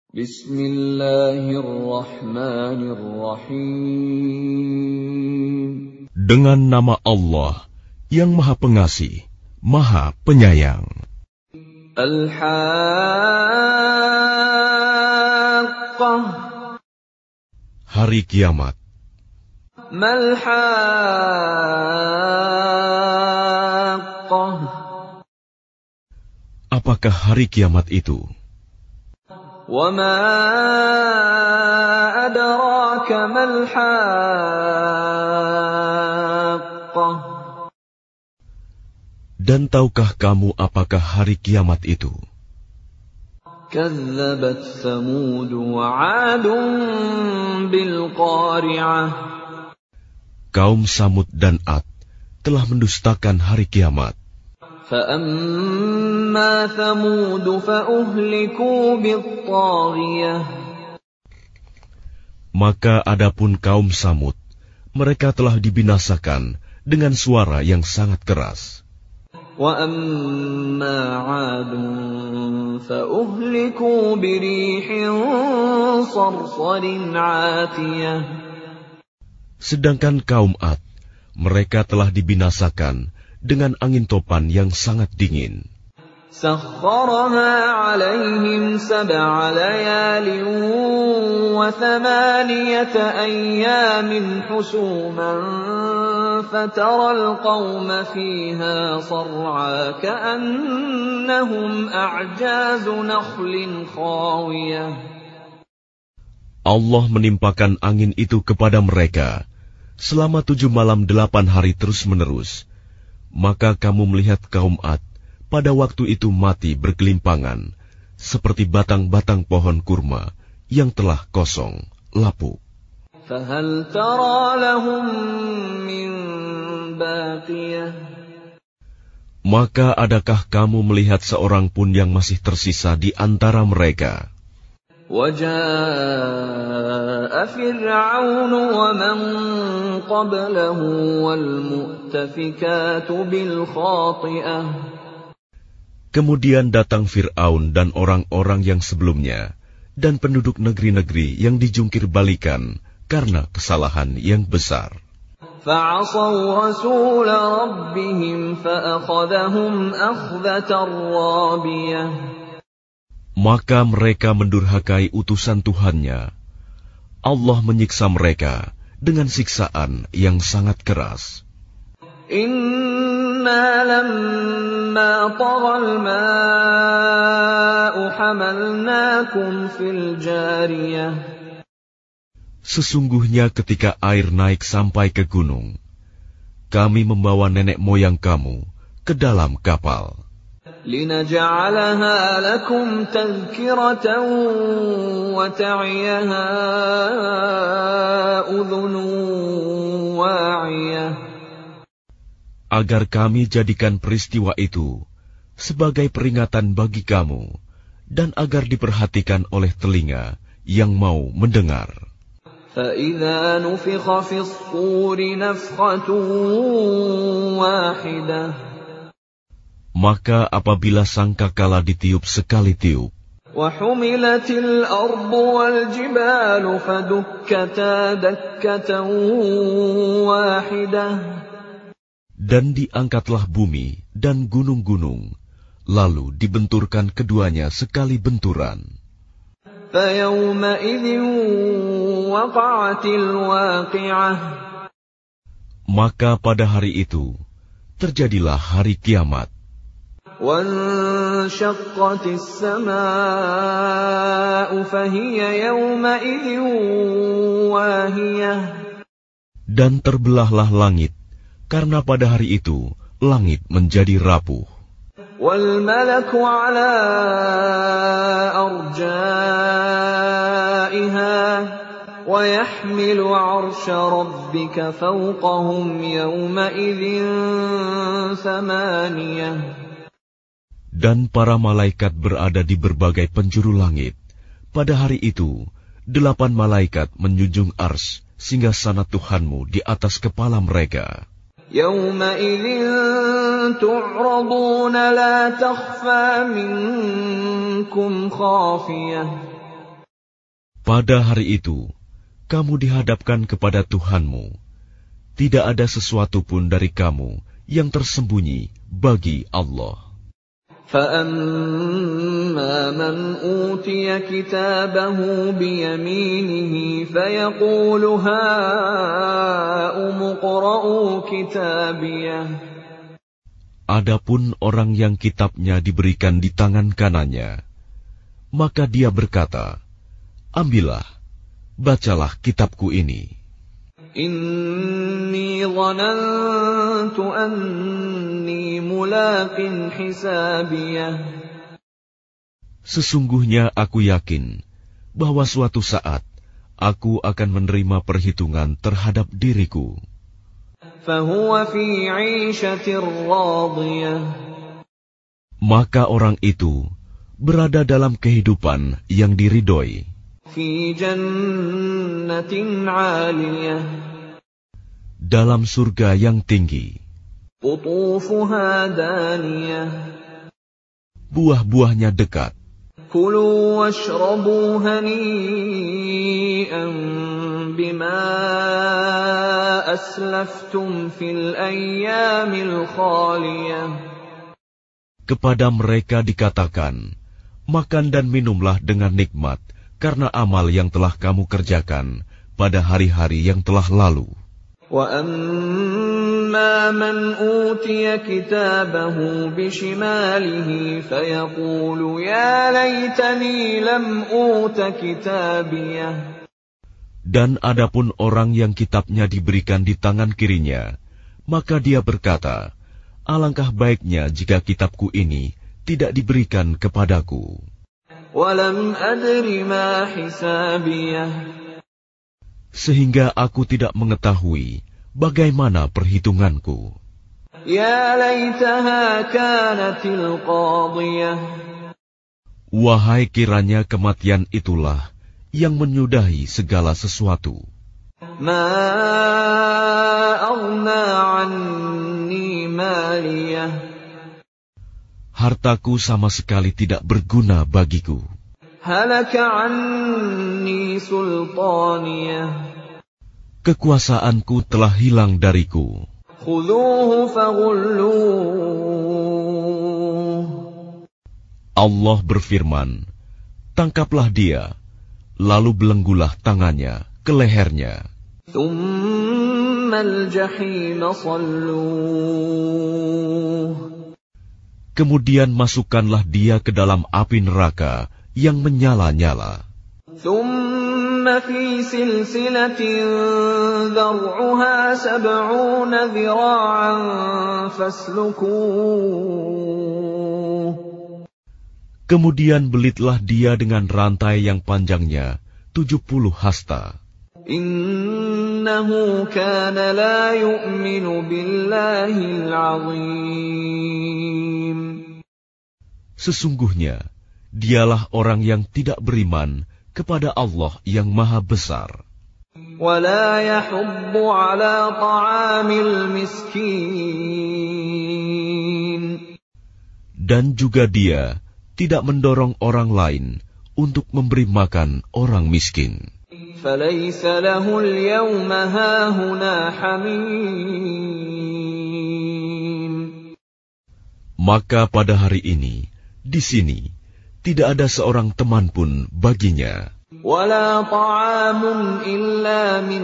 Bismillahirrahmanirrahim. Dengan nama Allah yang Maha Pengasih, Maha Penyayang. Al-Haqqah. Hari Kiamat. Mal-Haqqah. Apakah hari kiamat itu? Wa ma adraka mal-Haqqah. Dan tahukah kamu apakah hari kiamat itu? Kazzabat Thamud wa 'Adun bil Qari'ah. Kaum Samud dan Ad telah mendustakan hari kiamat. فَأَمَّا ثَمُودُ فَأُهْلِكُوا بِالطَّاغِيَةِ. Maka adapun kaum Samud, mereka telah dibinasakan dengan suara yang sangat keras. وَأَمَّا عَادٌ فَأُهْلِكُوا بِرِيحٍ صَرْصَرٍ عَاتِيَةٍ. Sedangkan kaum Ad, mereka telah dibinasakan dengan angin topan yang sangat dingin. سَخَّرَهَا عَلَيْهِمْ 7 لَيَالٍ و8 أَيَّامٍ حُسُومًا فَتَرَى الْقَوْمَ فِيهَا صَرْعَىٰ كَأَنَّهُمْ أَعْجَازُ نَخْلٍ خَاوِيَةٍ. Allah menimpakan angin itu kepada mereka selama 7 malam 8 hari terus-menerus. Maka kamu melihat kaum Ad pada waktu itu mati bergelimpangan, seperti batang-batang pohon kurma yang telah kosong, lapuk. فَهَلْ تَرَى لَهُم مِّن بَاقِيَةٍ. Maka adakah kamu melihat seorang pun yang masih tersisa di antara mereka? وَجَاءَ فِرْعَوْنُ وَمَن قَبْلَهُ وَالْمُؤْتَفِكَاتُ بِالْخَاطِئَةِ. Kemudian datang Fir'aun dan orang-orang yang sebelumnya, dan penduduk negeri-negeri yang dijungkir balikan karena kesalahan yang besar. فَعَصَوْا رَسُولَ رَبِّهِمْ فَأَخَذَهُمْ أَخْذَةً رَّابِيَةً. Maka mereka mendurhakai utusan Tuhannya. Allah menyiksa mereka dengan siksaan yang sangat keras. Inna lamma taghal ma'u hamalnakum fil jariyah. Sesungguhnya ketika air naik sampai ke gunung, kami membawa nenek moyang kamu ke dalam kapal. لِنَجْعَلَهَا لَكُمْ تَذْكِرَةً وَتَعِيَهَا أُذُنٌ وَاعِيَةٌ. Agar kami jadikan peristiwa itu sebagai peringatan bagi kamu, dan agar diperhatikan oleh telinga yang mau mendengar. فَإِذَا نُفِخَ فِي الصُّورِ نَفْخَةٌ وَاحِدَةٌ. Maka apabila sangkakala ditiup sekali tiup, وَحُمِلَتِ الْأَرْضُ وَالْجِبَالُ فَدُكَّتَا دَكَّةً وَاحِدَةً. dan diangkatlah bumi dan gunung-gunung, lalu dibenturkan keduanya sekali benturan. فَيَوْمَئِذٍ وَقَعَتِ الْوَاقِعَةُ. Maka pada hari itu terjadilah hari kiamat. وَانشَقَّتِ السَّمَاءُ فَهِيَ يَوْمَئِذٍ وَاهِيَةٌ. Dan terbelahlah langit, karena pada hari itu langit menjadi rapuh. وَالْمَلَكُ عَلَى أَرْجَائِهَا وَيَحْمِلُ عَرْشَ رَبِّكَ فَوْقَهُمْ يَوْمَئِذٍ ثَمَانِيَةٌ. Dan para malaikat berada di berbagai penjuru langit. Pada hari itu, 8 malaikat menjunjung ars singgasana Tuhanmu di atas kepala mereka. يَوْمَئِذٍ تُعْرَضُونَ لَا تَخْفَى مِنكُمْ خَافِيَةٌ. Pada hari itu, kamu dihadapkan kepada Tuhanmu. Tidak ada sesuatu pun dari kamu yang tersembunyi bagi Allah. فَأَمَّا مَنْ أُوتِيَ كِتَابَهُ بِيَمِينِهِ فَيَقُولُ هَاؤُمُ اقْرَءُوا كِتَابِيَهْ. Adapun orang yang kitabnya diberikan di tangan kanannya, maka dia berkata, ambillah, bacalah kitabku ini. Inni dhanantu anni mulaqin hisabiyah. Sesungguhnya aku yakin bahwa suatu saat aku akan menerima perhitungan terhadap diriku. Fahuwa fi 'ishatir radiyah. Maka orang itu berada dalam kehidupan yang diridhoi. Fi jannatin 'aliyah. Dalam surga yang tinggi. Qutufuha daniyah. Buah-buahnya dekat. Kulu washrabu hani'an bima aslaftum fil ayyamil khaliyah. Kepada mereka dikatakan, makan dan minumlah dengan nikmat karena amal yang telah kamu kerjakan pada hari-hari yang telah lalu. وَأَمَّا مَنْ أُوتِيَ كِتَابَهُ بِشِمَالِهِ فَيَقُولُ يَا لَيْتَنِي لَمْ أُوتَ كِتَابِيَهْ. Dan adapun orang yang kitabnya diberikan di tangan kirinya, maka dia berkata, alangkah baiknya jika kitabku ini tidak diberikan kepadaku. وَلَمْ أَدْرِ مَا حِسَابِيَهْ. Sehingga aku tidak mengetahui bagaimana perhitunganku. يَا لَيْتَهَا كَانَتِ الْقَاضِيَةَ. Wahai kiranya kematian itulah yang menyudahi segala sesuatu. مَا أَغْنَى عَنِّي مَالِيَهْ. Hartaku sama sekali tidak berguna bagiku. هَلَكَ عَنِّي سُلْطَانِيَهْ. Kekuasaanku telah hilang dariku. خُذُوهُ فَغُلُّوهُ. Allah berfirman, tangkaplah dia, lalu belenggulah tangannya ke lehernya. ثُمَّ الْجَحِيمَ صَلُّوهُ. Kemudian masukkanlah dia ke dalam api neraka yang menyala-nyala. ثُمَّ فِي سِلْسِلَةٍ ذَرْعُهَا 70 ذِرَاعًا فَاسْلُكُوهُ. Kemudian belitlah dia dengan rantai yang panjangnya 70 hasta. Innahu kana la yu'minu billahil azim. Sesungguhnya, dialah orang yang tidak beriman kepada Allah yang Maha Besar. Wa la yahuddu ala ta'amil miskin. Dan juga dia tidak mendorong orang lain untuk memberi makan orang miskin. فَلَيْسَ لَهُ الْيَوْمَ هَاهُنَا حَمِيمٌ. Maka pada hari ini, di sini, tidak ada seorang teman pun baginya. وَلَا طَعَامٌ إِلَّا مِنْ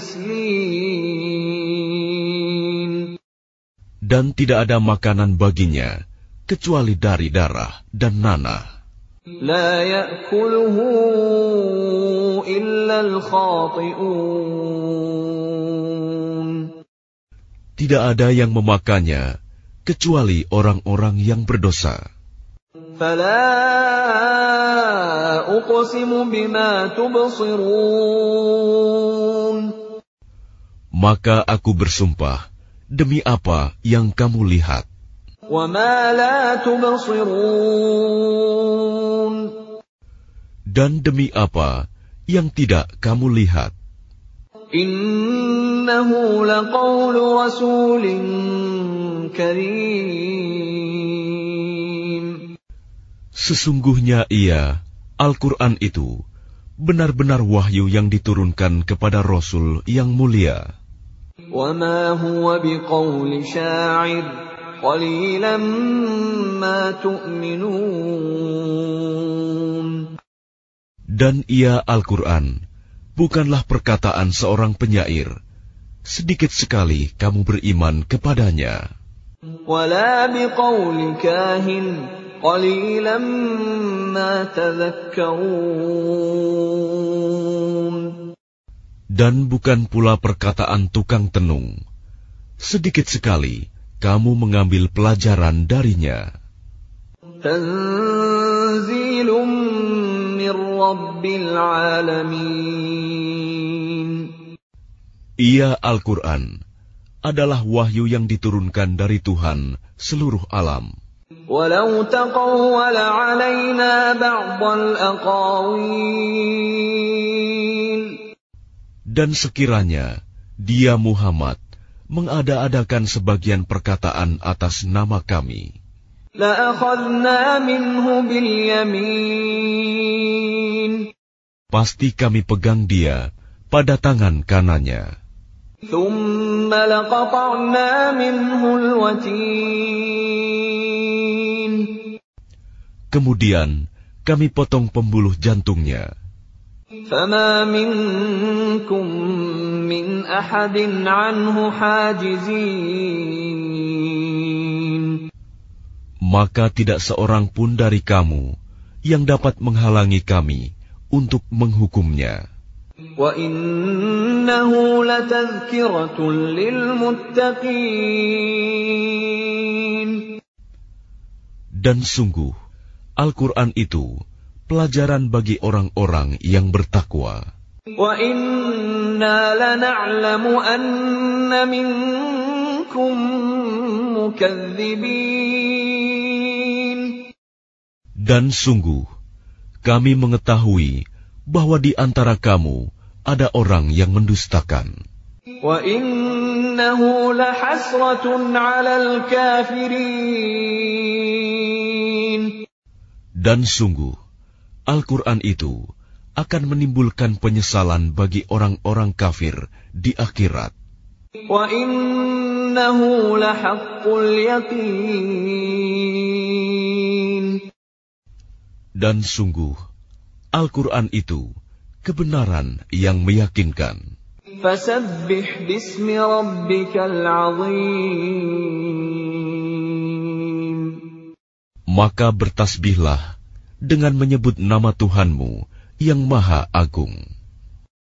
غِسْلِينٍ. Dan tidak ada makanan baginya, kecuali dari darah dan nanah. لا يأكله إلا الخاطئون. Tidak ada yang memakannya, kecuali orang-orang yang berdosa. فلا أقسم بما تبصرون. Maka aku bersumpah, demi apa yang kamu lihat. وما لا تبصرون. Dan demi apa yang tidak kamu lihat. إنه لقول رسول كريم. Sesungguhnya ia, Al-Quran itu, benar-benar wahyu yang diturunkan kepada Rasul yang mulia. وَمَا هُوَ بِقَوْلِ شَاعِرٍ قَلِيلًا مَا تُؤْمِنُونَ. Dan ia Al-Quran bukanlah perkataan seorang penyair. Sedikit sekali kamu beriman kepadanya. وَلَا بِقَوْلِ كَاهِنٍ قَلِيلًا مَا تَذَكَّرُونَ. Dan bukan pula perkataan tukang tenung. Sedikit sekali kamu mengambil pelajaran darinya. Tanzilum min Rabbil Alamin. Ia Al-Quran adalah wahyu yang diturunkan dari Tuhan seluruh alam. Walau taqawwala 'alaina ba'dal aqawil. Dan sekiranya dia Muhammad mengada-adakan sebagian perkataan atas nama kami, la'akhadna minhu bil yamin. Pasti kami pegang dia pada tangan kanannya. Thumma laqata'na minhu al-watin. Kemudian kami potong pembuluh jantungnya. فَمَا مِنْكُمْ مِنْ أَحَدٍ عَنْهُ حَاجِزِينَ. Maka tidak seorang pun dari kamu yang dapat menghalangi kami untuk menghukumnya. وَإِنَّهُ لَتَذْكِرَةٌ لِلْمُتَّقِينَ. Dan sungguh, Al-Quran itu pelajaran bagi orang-orang yang bertakwa. وَإِنَّا لَنَعْلَمُ أَنَّ مِنكُم مُّكَذِّبِينَ. Dan sungguh, kami mengetahui bahwa di antara kamu ada orang yang mendustakan. وَإِنَّهُ لَحَسْرَةٌ عَلَى الْكَافِرِينَ. Dan sungguh, Al-Quran itu akan menimbulkan penyesalan bagi orang-orang kafir di akhirat. وَإِنَّهُ لَحَقُّ الْيَقِينِ. Dan sungguh, Al-Quran itu kebenaran yang meyakinkan. فَسَبِّحْ بِاسْمِ رَبِّكَ الْعَظِيمِ. Maka bertasbihlah dengan menyebut nama Tuhanmu yang Maha Agung.